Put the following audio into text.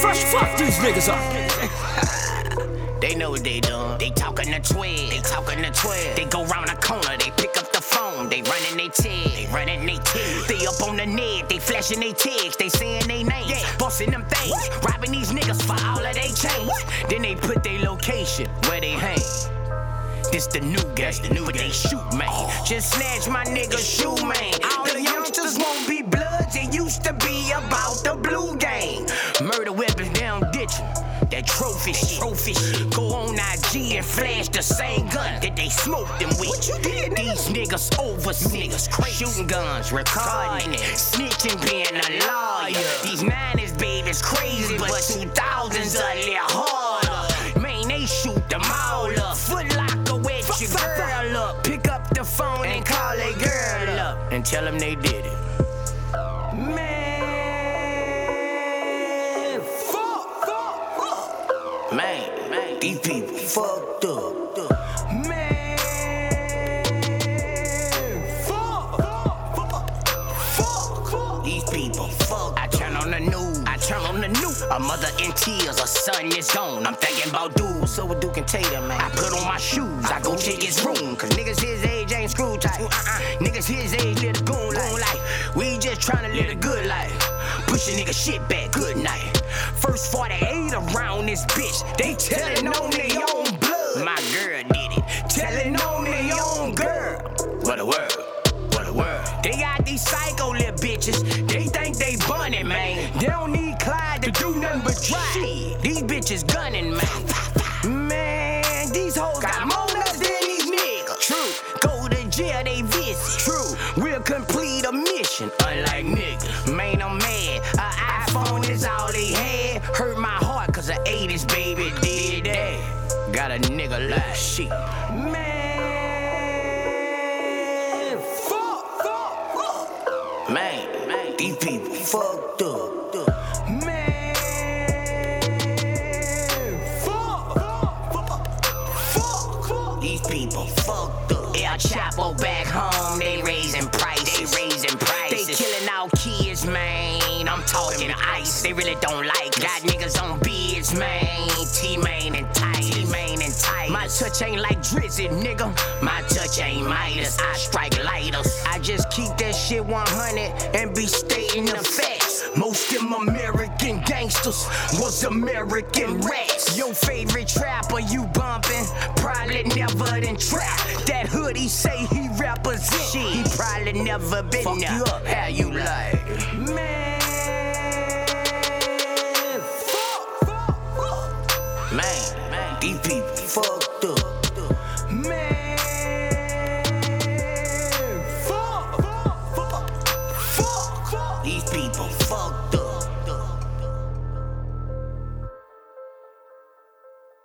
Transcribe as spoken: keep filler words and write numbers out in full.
Fresh, fuck these niggas up. They know what they doing. They talking to twelve. They talking to twelve. They go round the corner. They pick up the phone. They running they tag. They running they tag. They up on the net. They flashing they tags. They saying they names. Yeah. Busting them things. Robbing these niggas for all of they chains. Then they put their location where they hang. This the new gang, the new but they shoot, man. Oh. Just snatch my nigga shoe, man. All the youngsters won't be bloods. It used to be about the blue gang. Murder weapons down ditching. That trophy shit. Trophy shit. Go on I G and flash the same gun that they smoked them with. What you did, These niggas overseas. Niggas crazy. Shooting guns, recording it. Snitching, being a lawyer. These nineties babies crazy, but two thousands a little harder. Man, they shoot them all up. Foot locker wet your girl up. Pick up the phone and call a girl up. And tell them they did it. Man, man, these people fucked up. Man, fuck, fuck, fuck. These people fuck. I turn on the news. I turn on the news. A mother in tears, a son is gone. I'm thinking about dudes, so what Duke and Tatum, man. I put on my shoes. I go check his room, cause niggas his age ain't screw tight. Uh-uh. Niggas his age live a goon life. We just tryna live a good life. Push a nigga shit back, good night. First forty-eight around this bitch. They tellin' on their own blood. My girl did it. Tellin' on their own girl. What a word. What a word. They got these psycho little bitches. They think they bunnin', man. They don't need Clyde to do nothing but drive. Shit. These bitches gunning, man. Man, these hoes got more nuts than these niggas. True. Go to jail, they visit. True. We'll complete a mission. Unlike niggas. Man, I'm mad. A iPhone is all they had. Hurt my heart cause the eighties baby did that. Got a nigga like shit. Man, fuck, fuck, fuck. Man, man, these people fucked up. Man, fuck, fuck, fuck, fuck. These people fucked up. El Chapo back home, they raising prices. They raising prices. They killing our kids, man. I'm talking ice. They really don't like us. Got niggas on bids, man. T-Main and tight. T-Main and tight. My touch ain't like Drizzy, nigga. My touch ain't Midas. I strike lighters. I just keep that shit one hundred and be stating the facts. Most them American gangsters was American rats. Your favorite rapper you bumpin', probably never done trap. That hoodie say he represent. Shit, he probably never been fuck there. You up, how you like? Man, fuck, fuck, fuck. Man, man, these people fucked up. Man, fuck, fuck, fuck, fuck. These people fucked up.